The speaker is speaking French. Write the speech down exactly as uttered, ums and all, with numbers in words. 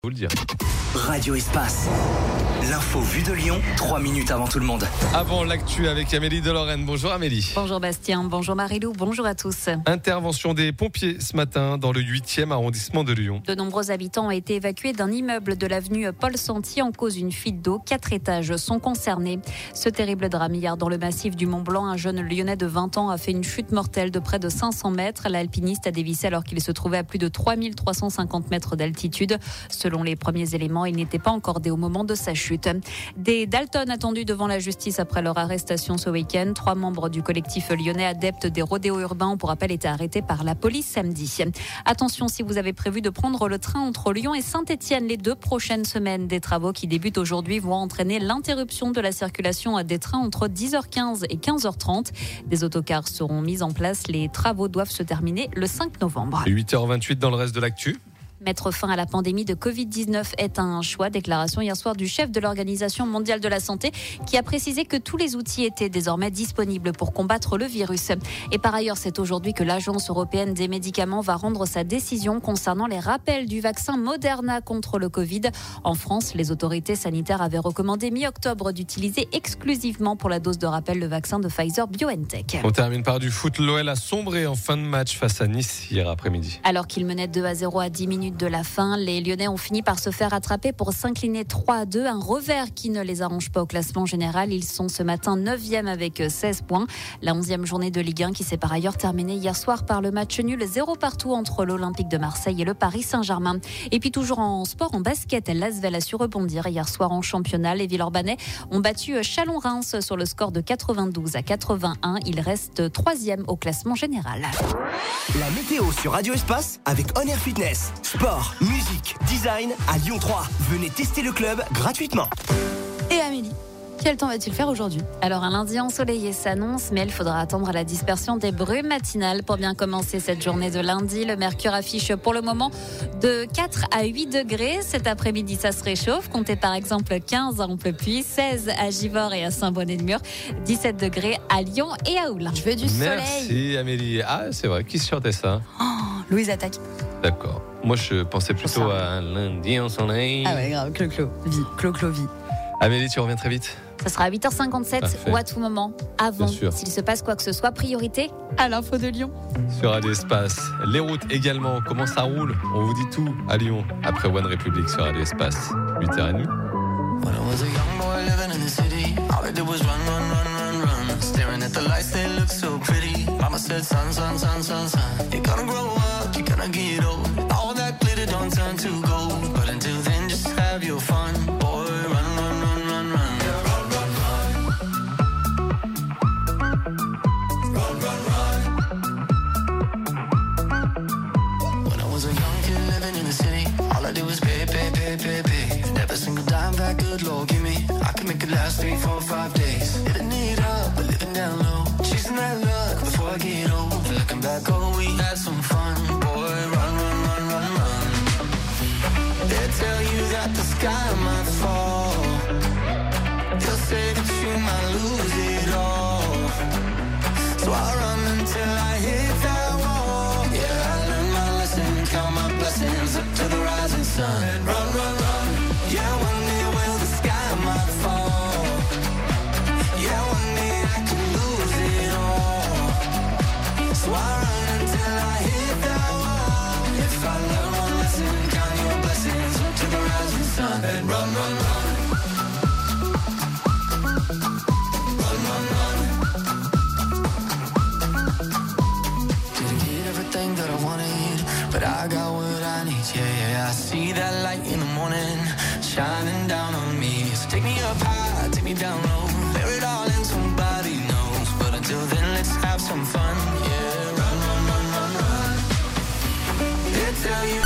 Vous le dire. Radio Espace. L'info vue de Lyon, trois minutes avant tout le monde. Avant l'actu avec Amélie de Lorraine. Bonjour Amélie. Bonjour Bastien, bonjour Marilou, bonjour à tous. Intervention des pompiers ce matin dans le huitième arrondissement de Lyon. De nombreux habitants ont été évacués d'un immeuble de l'avenue Paul Santier en cause d'une fuite d'eau. Quatre étages sont concernés. Ce terrible drame hier dans le massif du Mont Blanc, un jeune lyonnais de vingt ans a fait une chute mortelle de près de cinq cents mètres. L'alpiniste a dévissé alors qu'il se trouvait à plus de trois mille trois cent cinquante mètres d'altitude. Selon les premiers éléments, il n'était pas encordé au moment de sa chute. Des Dalton attendus devant la justice après leur arrestation ce week-end. Trois membres du collectif lyonnais adeptes des rodéos urbains ont pour rappel été arrêtés par la police samedi. Attention si vous avez prévu de prendre le train entre Lyon et Saint-Étienne les deux prochaines semaines. Des travaux qui débutent aujourd'hui vont entraîner l'interruption de la circulation des trains entre dix heures quinze et quinze heures trente. Des autocars seront mis en place. Les travaux doivent se terminer le cinq novembre. huit heures vingt-huit dans le reste de l'actu. Mettre fin à la pandémie de covid dix-neuf est un choix. Déclaration hier soir du chef de l'Organisation mondiale de la santé qui a précisé que tous les outils étaient désormais disponibles pour combattre le virus. Et par ailleurs, c'est aujourd'hui que l'Agence européenne des médicaments va rendre sa décision concernant les rappels du vaccin Moderna contre le Covid. En France, les autorités sanitaires avaient recommandé mi-octobre d'utiliser exclusivement pour la dose de rappel le vaccin de Pfizer-BioNTech. On termine par du foot. L'O L a sombré en fin de match face à Nice hier après-midi. Alors qu'il menait deux à zéro à dix minutes de la fin, les Lyonnais ont fini par se faire rattraper pour s'incliner trois à deux. Un revers qui ne les arrange pas au classement général. Ils sont ce matin neuvième avec seize points. La onzième journée de Ligue un qui s'est par ailleurs terminée hier soir par le match nul zéro partout entre l'Olympique de Marseille et le Paris Saint-Germain. Et puis toujours en sport, en basket, l'Asvel a su rebondir hier soir en championnat. Les Villeurbanais ont battu Chalon-Reims sur le score de quatre-vingt-douze à quatre-vingt-un. Ils restent troisième au classement général. La météo sur Radio Espace avec On Air Fitness. Sport, musique, design à Lyon trois. Venez tester le club gratuitement. Et Amélie, quel temps va-t-il faire aujourd'hui ? Alors un lundi ensoleillé s'annonce, mais il faudra attendre la dispersion des brumes matinales pour bien commencer cette journée de lundi. Le mercure affiche pour le moment de quatre à huit degrés. Cet après-midi, ça se réchauffe. Comptez par exemple quinze à Ample-Puy, seize à Givors et à Saint-Bonnet-de-Mur, dix-sept degrés à Lyon et à Oulin. Je veux du soleil. Merci Amélie. Ah, c'est vrai, qui sortait ça ? Oh, Louise attaque. D'accord. Moi, je pensais plutôt à un lundi en soleil. Ah ouais, grave, clo-clo, vie, clo-clo, vie. Amélie, tu reviens très vite. Ça sera à huit heures cinquante-sept Parfait. ou à tout moment, avant, s'il se passe quoi que ce soit, priorité à l'info de Lyon. Sur Radio Espace, les routes également, comment ça roule ? On vous dit tout à Lyon, après One Republic sur Radio Espace, huit heures trente. When I was a young boy living in the city, all I did was run, run, run, run, run. Staring at the lights, they look so pretty. Mama said, son, son, son, son, son, you're gonna grow up, you're gonna get old. All that glitter don't turn to gold. But until then, just have your fun. Boy, run, run, run, run, run. Yeah, run, run, run. Run, run, run. When I was a young kid living in the city, all I did was pay, pay, pay, pay, pay. Every single dime that good Lord give me, I can make it last three, four, five days. Living it up, but living down low. Chasing that luck before I get old. Looking back, oh, we had some fun. Boy, run, run, run, run, run. They tell you that the sky might fall. They'll say that you might lose it all. So I run until I hit that wall. Yeah, I learned my lesson, count my blessings up to the rising sun. And run, run, run. Yeah, one day will the sky might fall. Yeah, one day I could lose it all. So I run until I hit that wall. If I learn one lesson, count your blessings up to the rising sun. And run, run, run. Run, run, run. Didn't get everything that I wanted, but I got what I need. Yeah, yeah, I see that light in the morning shining down on me. So take me up high, take me down low.